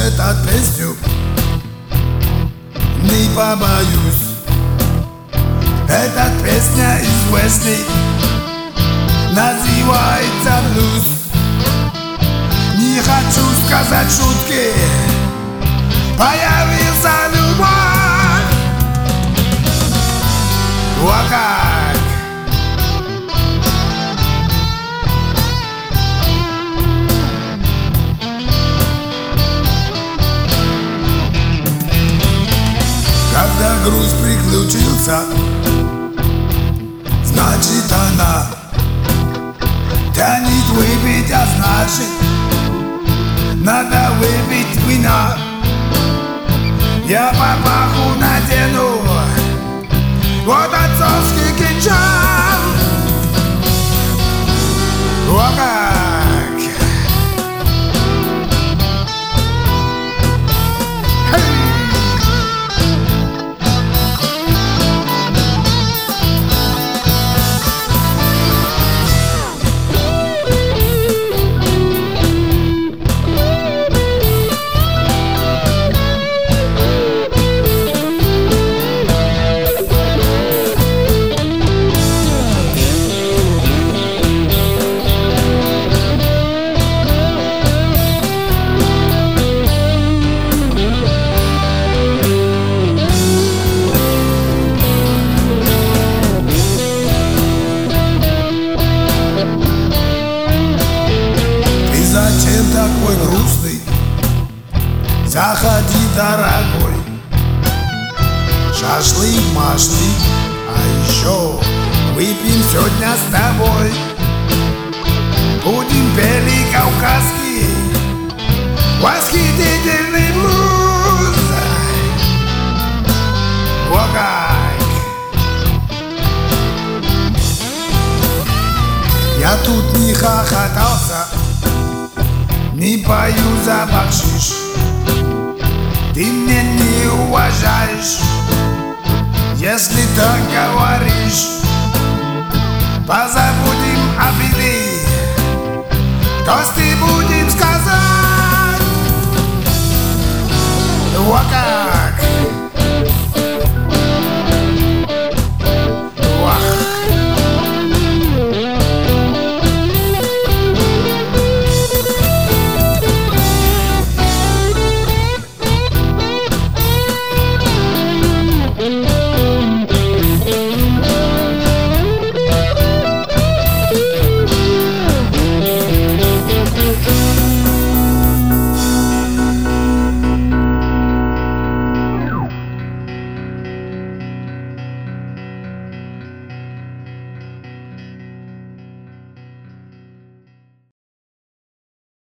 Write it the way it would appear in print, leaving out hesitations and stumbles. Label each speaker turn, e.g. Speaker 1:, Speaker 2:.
Speaker 1: этот песню не побоюсь. Эта песня известный, называется блюз. Не хочу сказать шутки, появился любовь. О как! Когда грусть приключился, значит она тянет выпить, а значит надо выпить вина. Я папаху надену, вот отцовский кинжал. О как! Зачем такой грустный? Заходи, дорогой. Шашлык-машлык, а еще выпьем сегодня с тобой. Будем пели кавказский восхитительный блюз. О как! Я тут не хохотался, не пою за бакшиш. Ты меня не уважаешь, если так говоришь. Позабудь